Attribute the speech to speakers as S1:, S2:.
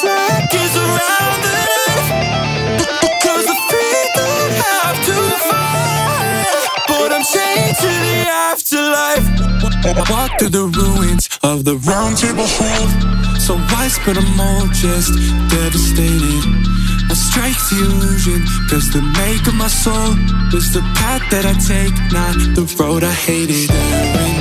S1: seconds around the knife. Cause the feet don't have to fight, but I'm chained to the afterlife. Walk through the ruins of the round table hold. So I spent them all just devastated. I strike the illusion, cause the make of my soul is the path that I take, not the road I hated.